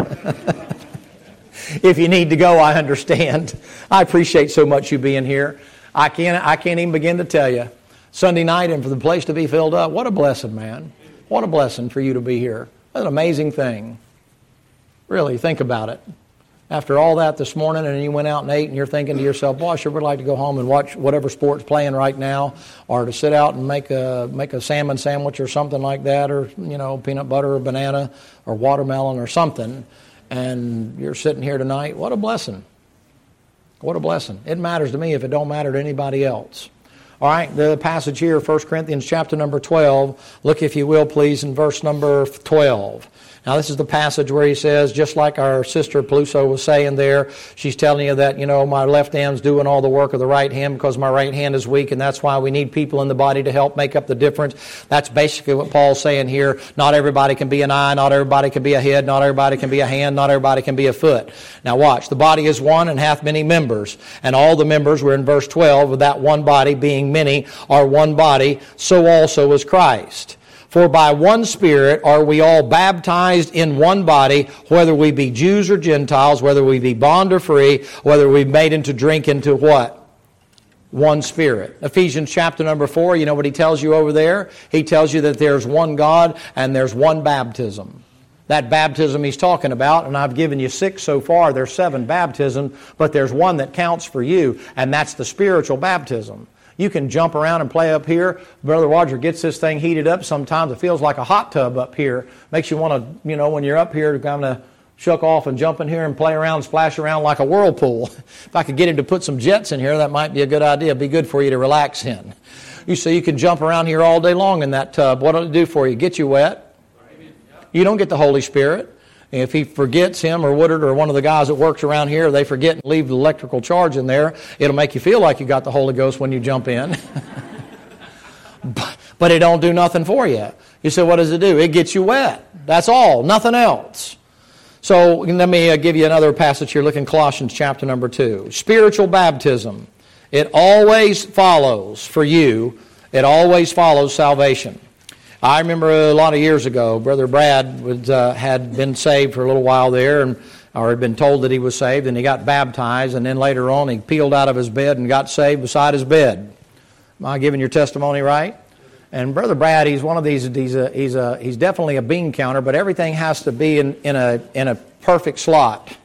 If you need to go, I understand. I appreciate so much you being here. I can't, I can't even begin to tell you. Sunday night and for the place to be filled up, what a blessing, man. What a blessing for you to be here. That's an amazing thing. Really, think about it. After all that this morning, and you went out and ate, and you're thinking to yourself, boy, I sure would like to go home and watch whatever sport's playing right now, or to sit out and make a make a salmon sandwich or something like that, or, you know, peanut butter or banana or watermelon or something, and you're sitting here tonight. What a blessing. What a blessing. It matters to me if it don't matter to anybody else. All right, the passage here, First Corinthians chapter number twelve. Look, if you will, please, in verse number twelve. Now, this is the passage where he says, just like our sister Peluso was saying there, she's telling you that, you know, my left hand's doing all the work of the right hand because my right hand is weak, and that's why we need people in the body to help make up the difference. That's basically what Paul's saying here. Not everybody can be an eye, not everybody can be a head, not everybody can be a hand, not everybody can be a foot. Now watch, the body is one and hath many members, and all the members, we're in verse twelve, of that one body being many are one body, so also is Christ. For by one Spirit are we all baptized in one body, whether we be Jews or Gentiles, whether we be bond or free, whether we be made into drink into what? One Spirit. Ephesians chapter number four, you know what he tells you over there? He tells you that there's one God and there's one baptism. That baptism he's talking about, and I've given you six so far, there's seven baptisms, but there's one that counts for you, and that's the spiritual baptism. You can jump around and play up here. Brother Roger gets this thing heated up sometimes. It feels like a hot tub up here. Makes you want to, you know, when you're up here to kind of shuck off and jump in here and play around, splash around like a whirlpool. If I could get him to put some jets in here, that might be a good idea. It'd be good for you to relax in. You say you can jump around here all day long in that tub. What will it do for you? Get you wet. You don't get the Holy Spirit. If he forgets, him or Woodard or one of the guys that works around here, they forget and leave the electrical charge in there, it'll make you feel like you got the Holy Ghost when you jump in. but, but it don't do nothing for you. You say, what does it do? It gets you wet. That's all. Nothing else. So let me uh, give you another passage here. Look in Colossians chapter number two. Spiritual baptism. It always follows for you. It always follows salvation. I remember a lot of years ago, Brother Brad was, uh, had been saved for a little while there, and or had been told that he was saved, and he got baptized, and then later on he peeled out of his bed and got saved beside his bed. Am I giving your testimony right? And Brother Brad, he's one of these. He's a, he's a, he's definitely a bean counter, but everything has to be in, in a in a perfect slot.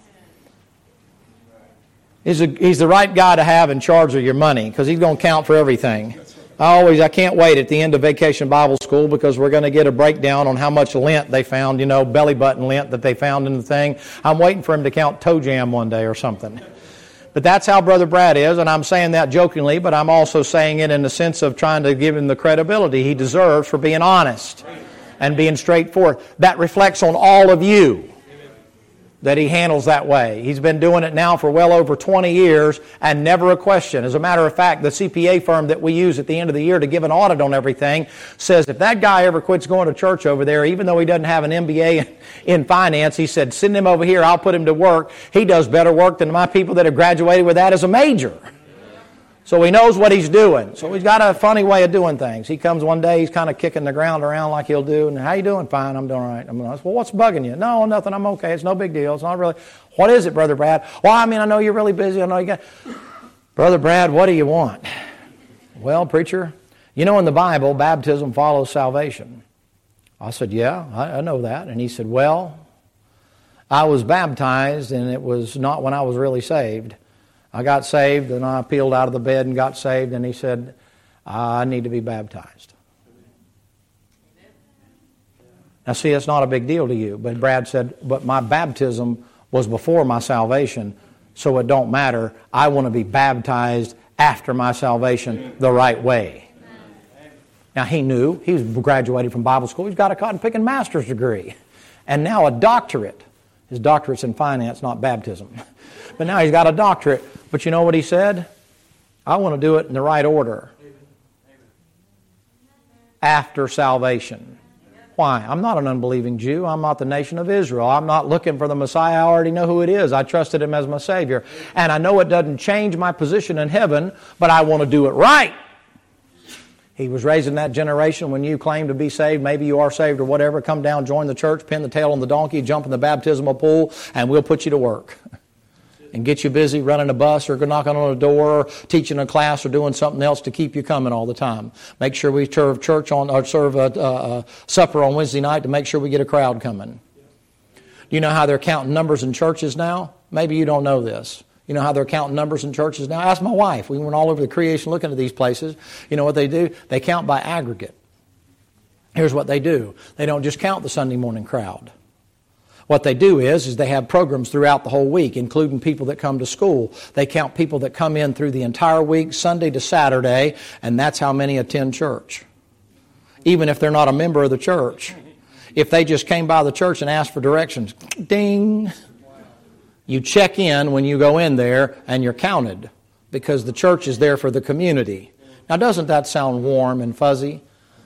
He's a, he's the right guy to have in charge of your money because he's going to count for everything. I always, I can't wait at the end of Vacation Bible School because we're going to get a breakdown on how much lint they found, you know, belly button lint that they found in the thing. I'm waiting for him to count toe jam one day or something. But that's how Brother Brad is, and I'm saying that jokingly, but I'm also saying it in the sense of trying to give him the credibility he deserves for being honest and being straightforward. That reflects on all of you. That he handles that way. He's been doing it now for well over twenty years and never a question. As a matter of fact, the C P A firm that we use at the end of the year to give an audit on everything says if that guy ever quits going to church over there, even though he doesn't have an M B A in finance, he said, send him over here, I'll put him to work. He does better work than my people that have graduated with that as a major. So he knows what he's doing. So he's got a funny way of doing things. He comes one day, he's kind of kicking the ground around like he'll do. And how you doing? Fine, I'm doing all right. I'm like, well, what's bugging you? No, nothing. I'm okay. It's no big deal. It's not really. What is it, Brother Brad? Well, I mean, I know you're really busy. I know you got. Brother Brad, what do you want? Well, preacher, you know in the Bible, baptism follows salvation. I said, yeah, I, I know that. And he said, well, I was baptized, and it was not when I was really saved. I got saved, and I peeled out of the bed and got saved, and he said, I need to be baptized. Now, see, it's not a big deal to you, but Brad said, but my baptism was before my salvation, so it don't matter. I want to be baptized after my salvation the right way. Now, he knew. He was graduated from Bible school. He's got a cotton-picking master's degree, and now a doctorate. His doctorate's in finance, not baptism. But now he's got a doctorate. But you know what he said? I want to do it in the right order. After salvation. Why? I'm not an unbelieving Jew. I'm not the nation of Israel. I'm not looking for the Messiah. I already know who it is. I trusted Him as my Savior. And I know it doesn't change my position in heaven, but I want to do it right. He was raised in that generation when you claim to be saved, maybe you are saved or whatever, come down, join the church, pin the tail on the donkey, jump in the baptismal pool, and we'll put you to work. And get you busy running a bus or knocking on a door or teaching a class or doing something else to keep you coming all the time. Make sure we serve church on or serve a, a, a supper on Wednesday night to make sure we get a crowd coming. Do you know how they're counting numbers in churches now? Maybe you don't know this. You know how they're counting numbers in churches now? Ask my wife. We went all over the creation looking at these places. You know what they do? They count by aggregate. Here's what they do. They don't just count the Sunday morning crowd. What they do is, is they have programs throughout the whole week, including people that come to school. They count people that come in through the entire week, Sunday to Saturday, and that's how many attend church. Even if they're not a member of the church. If they just came by the church and asked for directions, ding, you check in when you go in there and you're counted because the church is there for the community. Now, doesn't that sound warm and fuzzy?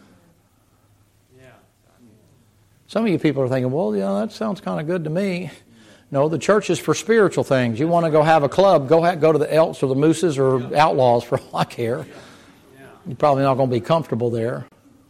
Some of you people are thinking, well, yeah, that sounds kind of good to me. No, the church is for spiritual things. You want to go have a club, go ha- go to the Elks or the Mooses or Outlaws for all I care. You're probably not going to be comfortable there.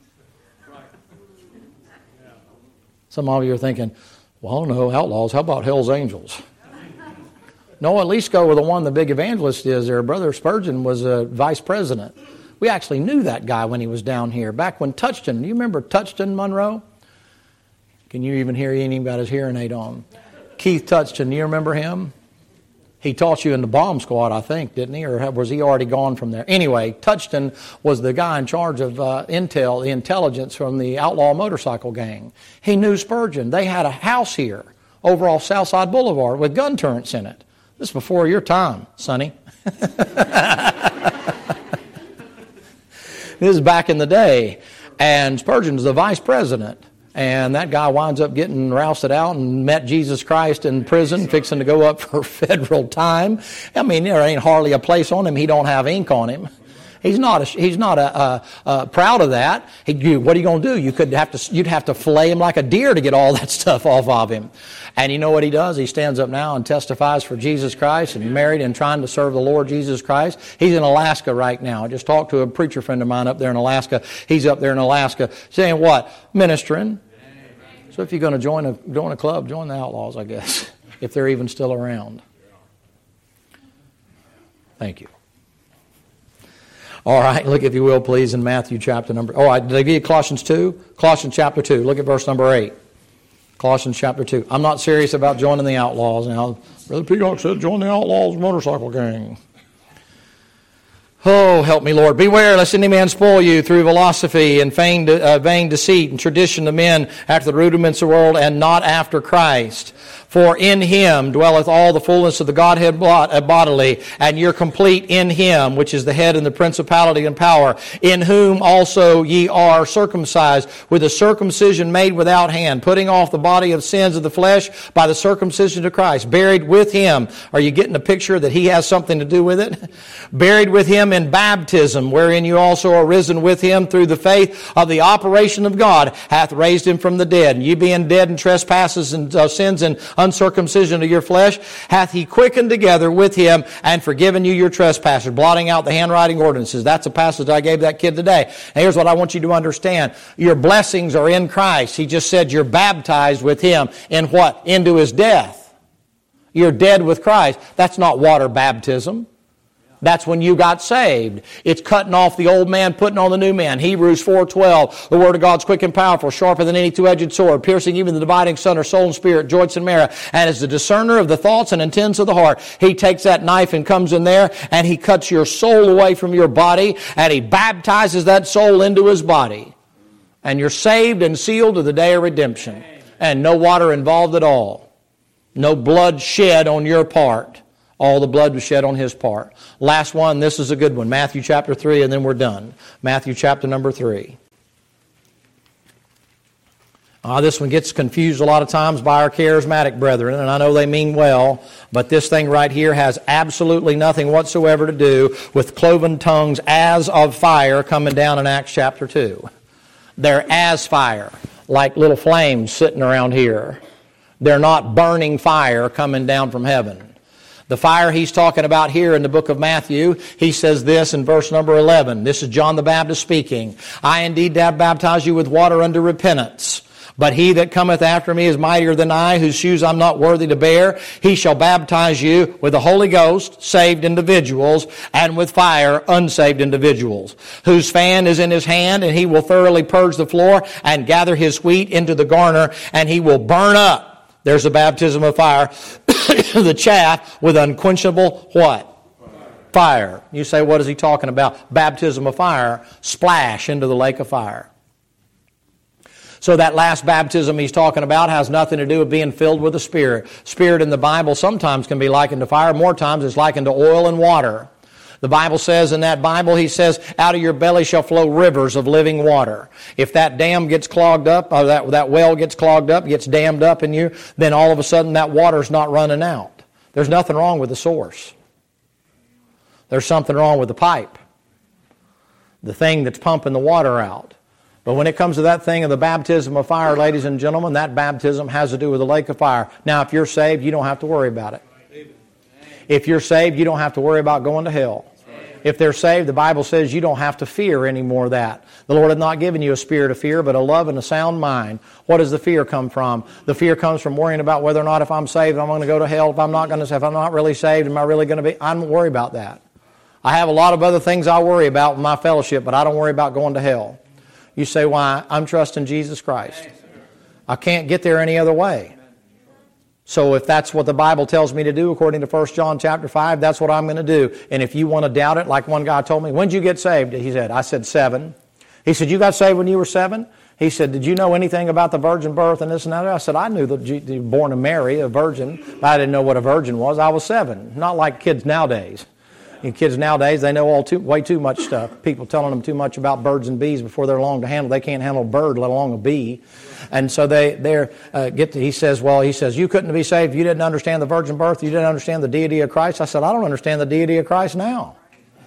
Some of you are thinking, well, I don't know, Outlaws, how about Hell's Angels? No, at least go with the one the big evangelist is there. Brother Spurgeon was a vice president. We actually knew that guy when he was down here. Back when Touchton, do you remember Touchton Monroe? Can you even hear? He ain't even got his hearing aid on. Keith Touchton, do you remember him? He taught you in the bomb squad, I think, didn't he? Or was he already gone from there? Anyway, Touchton was the guy in charge of uh, intel, the intelligence from the outlaw motorcycle gang. He knew Spurgeon. They had a house here over off Southside Boulevard with gun turrets in it. This is before your time, Sonny. This is back in the day. And Spurgeon's the vice president. And that guy winds up getting rousted out and met Jesus Christ in prison, fixing to go up for federal time. I mean, there ain't hardly a place on him he don't have ink on him. He's not. A, he's not a, a, a proud of that. He, you, what are you going to do? You could have to. You'd have to fillet him like a deer to get all that stuff off of him. And you know what he does? He stands up now and testifies for Jesus Christ and married and trying to serve the Lord Jesus Christ. He's in Alaska right now. I just talked to a preacher friend of mine up there in Alaska. He's up there in Alaska saying what? Ministering. So if you're going to join a join a club, join the Outlaws, I guess, if they're even still around. Thank you. All right, look if you will, please, in Matthew chapter number... Oh, did I give you Colossians two? Colossians chapter two. Look at verse number eight. Colossians chapter two. I'm not serious about joining the Outlaws. Now, Brother Peacock said, join the Outlaws motorcycle gang. Oh, help me, Lord. Beware lest any man spoil you through philosophy and vain, uh, vain deceit and tradition of men after the rudiments of the world and not after Christ. For in Him dwelleth all the fullness of the Godhead bodily, and you're complete in Him, which is the head and the principality and power, in whom also ye are circumcised with a circumcision made without hand, putting off the body of sins of the flesh by the circumcision of Christ, buried with Him. Are you getting a picture that He has something to do with it? Buried with Him in baptism, wherein you also are risen with Him through the faith of the operation of God, hath raised Him from the dead. And you being dead in trespasses and uh, sins and uncircumcision of your flesh, hath He quickened together with Him and forgiven you your trespasses, blotting out the handwriting ordinances. That's a passage I gave that kid today. And here's what I want you to understand. Your blessings are in Christ. He just said you're baptized with Him in what? Into His death. You're dead with Christ. That's not water baptism. That's when you got saved. It's cutting off the old man, putting on the new man. Hebrews four twelve, the Word of God's quick and powerful, sharper than any two-edged sword, piercing even the dividing sunder, soul and spirit, joints and marrow, and is the discerner of the thoughts and intents of the heart. He takes that knife and comes in there, and He cuts your soul away from your body, and He baptizes that soul into His body. And you're saved and sealed to the day of redemption. And no water involved at all. No blood shed on your part. All the blood was shed on His part. Last one, this is a good one. Matthew chapter three, and then we're done. Matthew chapter number three. Uh, this one gets confused a lot of times by our charismatic brethren, and I know they mean well, but this thing right here has absolutely nothing whatsoever to do with cloven tongues as of fire coming down in Acts chapter two. They're as fire, like little flames sitting around here. They're not burning fire coming down from heaven. The fire He's talking about here in the book of Matthew, He says this in verse number eleven. This is John the Baptist speaking. I indeed have baptized you with water unto repentance. But He that cometh after me is mightier than I, whose shoes I'm not worthy to bear. He shall baptize you with the Holy Ghost, saved individuals, and with fire, unsaved individuals, whose fan is in His hand, and He will thoroughly purge the floor and gather His wheat into the garner, and He will burn up. There's a baptism of fire. The chaff with unquenchable what? Fire. You say, what is he talking about? Baptism of fire. Splash into the lake of fire. So that last baptism he's talking about has nothing to do with being filled with the Spirit. Spirit in the Bible sometimes can be likened to fire. More times it's likened to oil and water. The Bible says in that Bible, he says, out of your belly shall flow rivers of living water. If that dam gets clogged up, or that, that well gets clogged up, gets dammed up in you, then all of a sudden that water's not running out. There's nothing wrong with the source. There's something wrong with the pipe, the thing that's pumping the water out. But when it comes to that thing of the baptism of fire, ladies and gentlemen, that baptism has to do with the lake of fire. Now, if you're saved, you don't have to worry about it. If you're saved, you don't have to worry about going to hell. If they're saved, the Bible says you don't have to fear any more of that. The Lord hath not given you a spirit of fear, but a love and a sound mind. What does the fear come from? The fear comes from worrying about whether or not if I'm saved, I'm going to go to hell. If I'm not going to, if I'm not really saved, am I really going to be? I don't worry about that. I have a lot of other things I worry about with my fellowship, but I don't worry about going to hell. You say, why? I'm trusting Jesus Christ. I can't get there any other way. So if that's what the Bible tells me to do, according to First John chapter five, that's what I'm going to do. And if you want to doubt it, like one guy told me, when did you get saved? He said, I said seven. He said, you got saved when you were seven? He said, did you know anything about the virgin birth and this and that? I said, I knew that you were born of Mary, a virgin, but I didn't know what a virgin was. I was seven. Not like kids nowadays. And kids nowadays, they know all too, way too much stuff. People telling them too much about birds and bees before they're long to handle. They can't handle a bird, let alone a bee. And so they they're uh, get to, he says, well, he says, you couldn't be saved if you didn't understand the virgin birth. You didn't understand the deity of Christ. I said, I don't understand the deity of Christ now.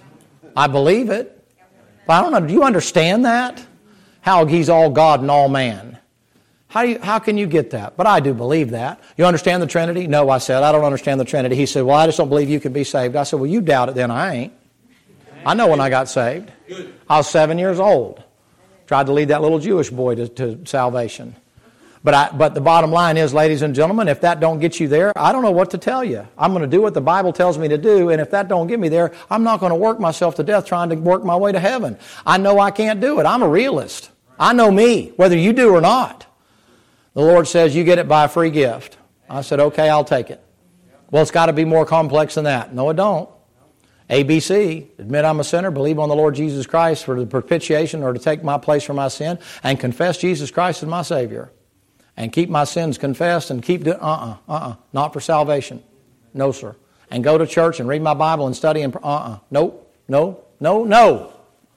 I believe it. But I don't know. Do you understand that? How he's all God and all man. How do you, how can you get that? But I do believe that. You understand the Trinity? No, I said, I don't understand the Trinity. He said, well, I just don't believe you can be saved. I said, well, you doubt it then. I ain't. I know when I got saved. I was seven years old. Tried to lead that little Jewish boy to, to salvation. But I, but the bottom line is, ladies and gentlemen, if that don't get you there, I don't know what to tell you. I'm going to do what the Bible tells me to do, and if that don't get me there, I'm not going to work myself to death trying to work my way to heaven. I know I can't do it. I'm a realist. I know me, whether you do or not. The Lord says, you get it by a free gift. I said, okay, I'll take it. Well, it's got to be more complex than that. No, it don't. A B C, admit I'm a sinner, believe on the Lord Jesus Christ for the propitiation or to take my place for my sin, and confess Jesus Christ as my Savior. And keep my sins confessed and keep doing, uh-uh, uh-uh, not for salvation. No, sir. And go to church and read my Bible and study and, uh-uh, no, no, no, no.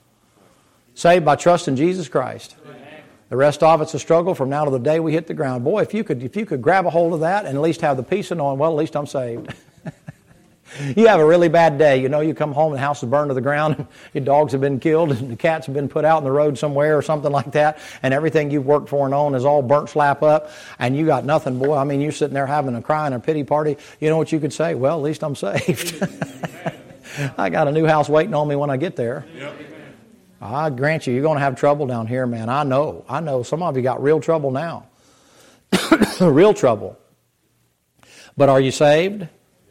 Saved by trusting Jesus Christ. The rest of it's a struggle from now to the day we hit the ground. Boy, if you could if you could grab a hold of that and at least have the peace of knowing, well, at least I'm saved. You have a really bad day. You know, you come home and the house is burned to the ground, and your dogs have been killed, and the cats have been put out in the road somewhere or something like that, and everything you've worked for and owned is all burnt slap up, and you got nothing, boy. I mean, you're sitting there having a cry and a pity party. You know what you could say? Well, at least I'm saved. I got a new house waiting on me when I get there. Yep. I grant you, you're going to have trouble down here, man. I know. I know. Some of you got real trouble now. Real trouble. But are you saved?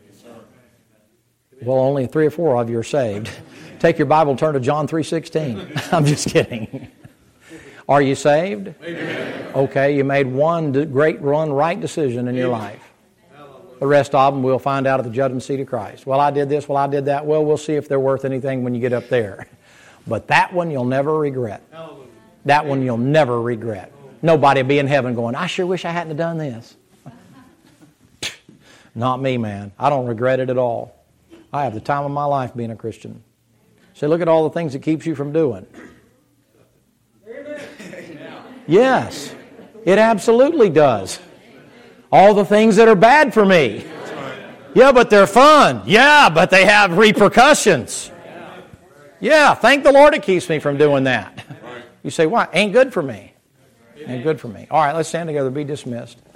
Well, only three or four of you are saved. Take your Bible and turn to John three sixteen. I'm just kidding. Are you saved? Amen. Okay, you made one great, one right decision in your life. The rest of them we'll find out at the judgment seat of Christ. Well, I did this, well, I did that. Well, we'll see if they're worth anything when you get up there. But that one you'll never regret. That one you'll never regret. Nobody will be in heaven going, I sure wish I hadn't have done this. Not me, man. I don't regret it at all. I have the time of my life being a Christian. So look at all the things it keeps you from doing. Yes, it absolutely does. All the things that are bad for me. Yeah, but they're fun. Yeah, but they have repercussions. Yeah, thank the Lord it keeps me from doing that. You say, why? Ain't good for me. Ain't good for me. All right, let's stand together. Be dismissed.